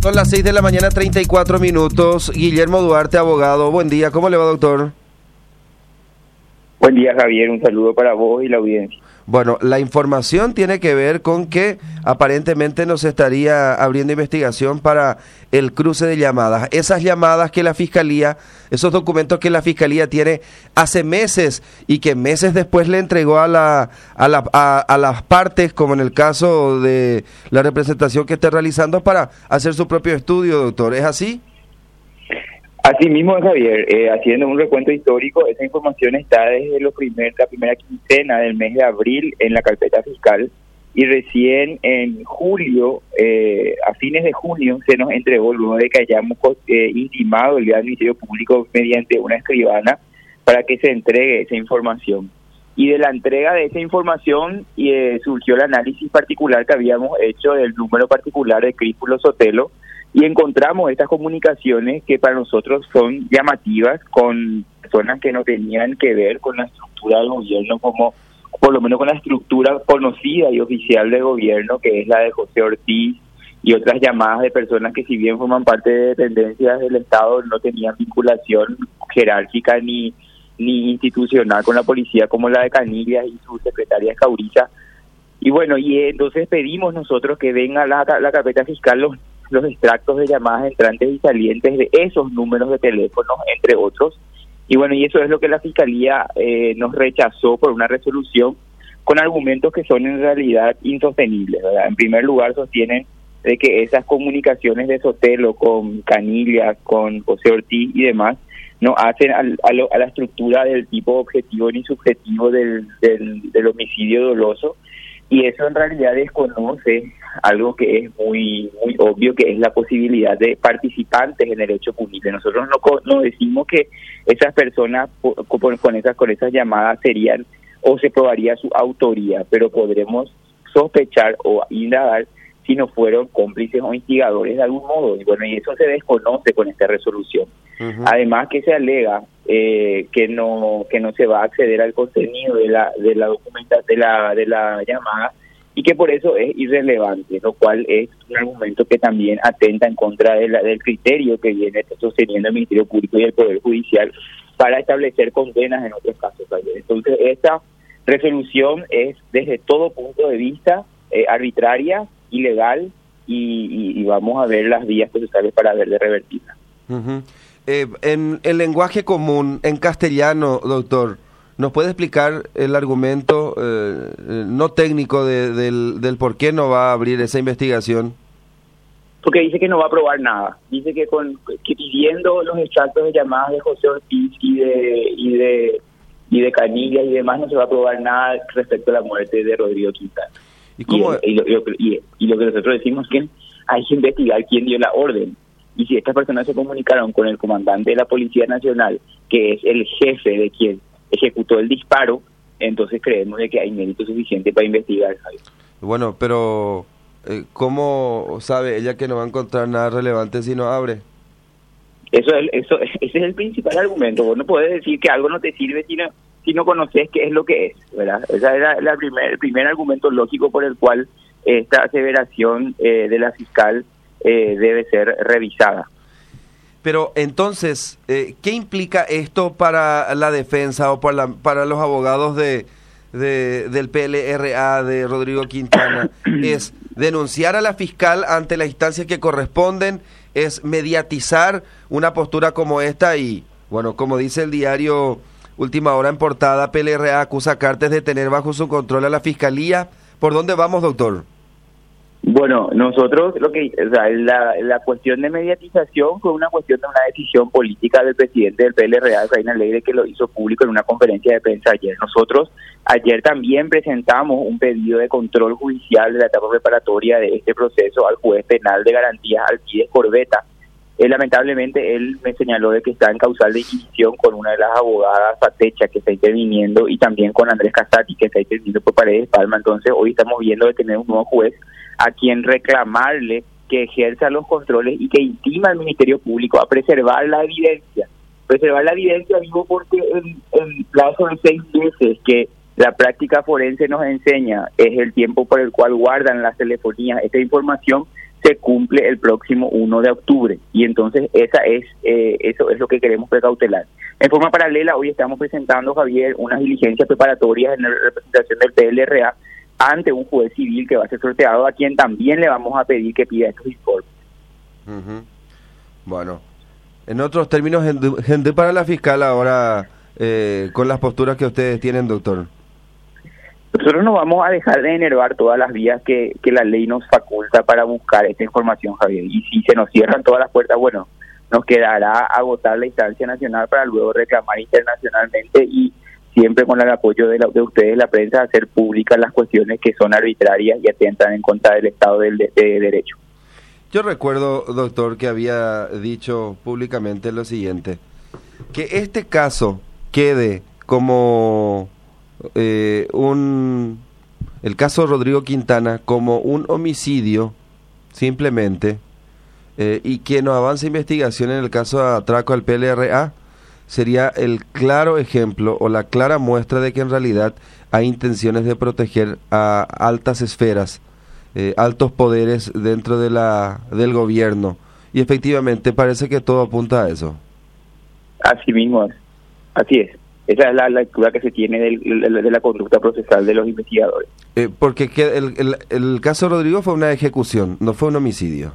Son las 6 de la mañana, 34 minutos. Guillermo Duarte, abogado. Buen día, ¿cómo le va, doctor? Buen día, Javier. Un saludo para vos y la audiencia. Bueno, la información tiene que ver con que aparentemente nos estaría abriendo investigación para el cruce de llamadas. Esas llamadas que la Fiscalía, esos documentos que la Fiscalía tiene hace meses y que meses después le entregó a las partes, como en el caso de la representación que está realizando, para hacer su propio estudio, doctor. ¿Es así? Así mismo, Javier, haciendo un recuento histórico, esa información está desde la primera quincena del mes de abril en la carpeta fiscal y recién en julio, a fines de junio, se nos entregó luego de que hayamos intimado el Ministerio Público mediante una escribana para que se entregue esa información. Y de la entrega de esa información surgió el análisis particular que habíamos hecho del número particular de Críspulo Sotelo, y encontramos estas comunicaciones que para nosotros son llamativas con personas que no tenían que ver con la estructura del gobierno, como por lo menos con la estructura conocida y oficial del gobierno, que es la de José Ortiz, y otras llamadas de personas que, si bien forman parte de dependencias del Estado, no tenían vinculación jerárquica ni institucional con la policía, como la de Canillas y su secretaria Escauriza. Y bueno, y entonces pedimos nosotros que venga la carpeta fiscal los extractos de llamadas entrantes y salientes de esos números de teléfonos, entre otros. Y bueno, y eso es lo que la Fiscalía nos rechazó por una resolución con argumentos que son en realidad insostenibles, ¿verdad? En primer lugar, sostienen de que esas comunicaciones de Sotelo con Canillas, con José Ortiz y demás, no hacen a la estructura del tipo objetivo ni subjetivo del homicidio doloso, y eso en realidad desconoce algo que es muy obvio, que es la posibilidad de participantes en el hecho punible. Nosotros no decimos que esas personas con esas llamadas serían o se probaría su autoría, pero podremos sospechar o indagar si no fueron cómplices o instigadores de algún modo. Y bueno, y eso se desconoce con esta resolución. Uh-huh. Además que se alega que no se va a acceder al contenido de la documentación de la llamada, y que por eso es irrelevante, lo cual es un argumento que también atenta en contra del criterio que viene sosteniendo el Ministerio Público y el Poder Judicial para establecer condenas en otros casos. Entonces, esta resolución es desde todo punto de vista arbitraria, ilegal, y vamos a ver las vías procesales para ver de revertirla. Uh-huh. En el lenguaje común, en castellano, doctor, ¿nos puede explicar el argumento no técnico del por qué no va a abrir esa investigación? Porque dice que no va a probar nada. Dice que pidiendo los extractos de llamadas de José Ortiz y de Canillas y demás, no se va a probar nada respecto a la muerte de Rodrigo Quintana. ¿Y cómo? Y lo que nosotros decimos es que hay que investigar quién dio la orden. Y si estas personas se comunicaron con el comandante de la Policía Nacional, que es el jefe de quien ejecutó el disparo, entonces creemos de que hay mérito suficiente para investigar, Javier. Bueno, pero ¿cómo sabe ella que no va a encontrar nada relevante si no abre? Ese es el principal argumento. Vos no podés decir que algo no te sirve si no conoces qué es lo que es, ¿verdad? Ese es el primer argumento lógico por el cual esta aseveración de la fiscal debe ser revisada. Pero entonces, ¿qué implica esto para la defensa o para los abogados del PLRA de Rodrigo Quintana? ¿Es denunciar a la fiscal ante las instancias que corresponden? ¿Es mediatizar una postura como esta? Y, bueno, como dice el diario Última Hora en portada, PLRA acusa a Cartes de tener bajo su control a la fiscalía. ¿Por dónde vamos, doctor? Bueno, nosotros la cuestión de mediatización fue una cuestión de una decisión política del presidente del PLRA, Reina Alegre, que lo hizo público en una conferencia de prensa ayer. Nosotros ayer también presentamos un pedido de control judicial de la etapa preparatoria de este proceso al juez penal de garantías Alcides Corbeta. Lamentablemente él me señaló de que está en causal de inquisición con una de las abogadas, Patecha, que está interviniendo, y también con Andrés Casati, que está interviniendo por Paredes Palma. Entonces hoy estamos viendo de tener un nuevo juez a quien reclamarle que ejerza los controles y que intima al Ministerio Público a preservar la evidencia. Digo, porque en plazo de 6 meses que la práctica forense nos enseña es el tiempo por el cual guardan las telefonías esta información, se cumple el próximo 1 de octubre. Y entonces eso es lo que queremos precautelar. En forma paralela, hoy estamos presentando, Javier, unas diligencias preparatorias en la representación del PLRA ante un juez civil que va a ser sorteado, a quien también le vamos a pedir que pida estos informes. Bueno, en otros términos, gente para la fiscal ahora, con las posturas que ustedes tienen, doctor. Nosotros no vamos a dejar de enervar todas las vías que la ley nos faculta para buscar esta información, Javier. Y si se nos cierran todas las puertas, bueno, nos quedará agotar la instancia nacional para luego reclamar internacionalmente y siempre con el apoyo de ustedes, la prensa, hacer públicas las cuestiones que son arbitrarias y atentan en contra del Estado de Derecho. Yo recuerdo, doctor, que había dicho públicamente lo siguiente, que este caso quede como el caso Rodrigo Quintana como un homicidio simplemente, y que no avance investigación en el caso de atraco al PLRA sería el claro ejemplo o la clara muestra de que en realidad hay intenciones de proteger a altas esferas, altos poderes dentro del gobierno, y efectivamente parece que todo apunta a eso. Así mismo es, así es. Esa es la lectura que se tiene de la conducta procesal de los investigadores. Porque el caso Rodrigo fue una ejecución, no fue un homicidio.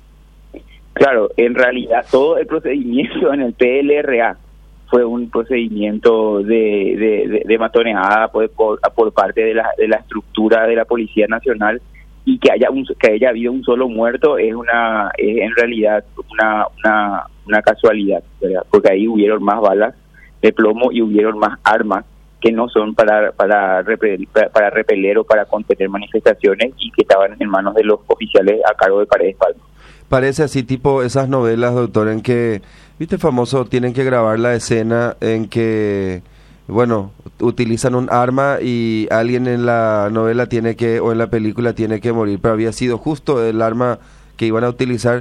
Claro, en realidad todo el procedimiento en el PLRA fue un procedimiento de matoneada por parte de la estructura de la Policía Nacional, y que haya habido un solo muerto es en realidad una casualidad, ¿verdad? Porque ahí hubieron más balas de plomo y hubieron más armas que no son para repeler o para contener manifestaciones, y que estaban en manos de los oficiales a cargo de Paredes Palma. Parece así tipo esas novelas, doctor, en que, viste, famoso, tienen que grabar la escena en que, bueno, utilizan un arma y alguien en la novela o en la película tiene que morir, pero había sido justo el arma que iban a utilizar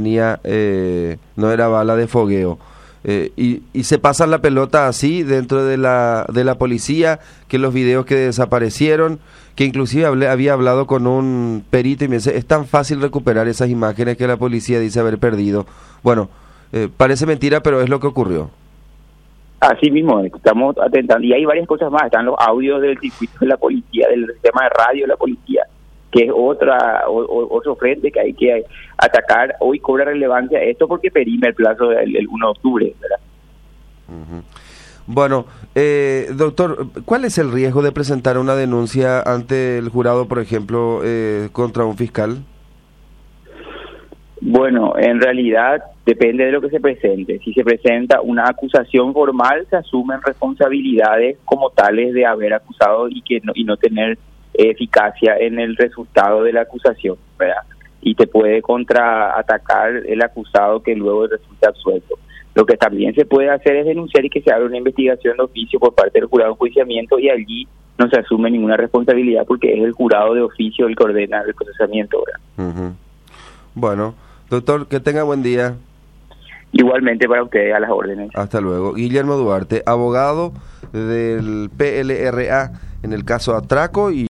no era bala de fogueo. Y se pasan la pelota así dentro de la policía, que los videos que desaparecieron, que inclusive había hablado con un perito y me dice, es tan fácil recuperar esas imágenes que la policía dice haber perdido. Bueno, parece mentira, pero es lo que ocurrió. Así mismo, estamos atentando, y hay varias cosas más. Están los audios del circuito de la policía, del sistema de radio de la policía, que es otro frente que hay que atacar. Hoy cobra relevancia esto porque perime el plazo del 1 de octubre, ¿verdad? Bueno, doctor, ¿cuál es el riesgo de presentar una denuncia ante el jurado, por ejemplo, contra un fiscal? Bueno, en realidad depende de lo que se presente. Si se presenta una acusación formal, se asumen responsabilidades como tales de haber acusado y no tener eficacia en el resultado de la acusación, ¿verdad? Y te puede contraatacar el acusado que luego resulta absuelto. Lo que también se puede hacer es denunciar y que se haga una investigación de oficio por parte del jurado de enjuiciamiento, y allí no se asume ninguna responsabilidad porque es el jurado de oficio el que ordena el procesamiento, ¿verdad? Bueno, doctor, que tenga buen día. Igualmente para ustedes, a las órdenes. Hasta luego. Guillermo Duarte, abogado del PLRA en el caso Atraco y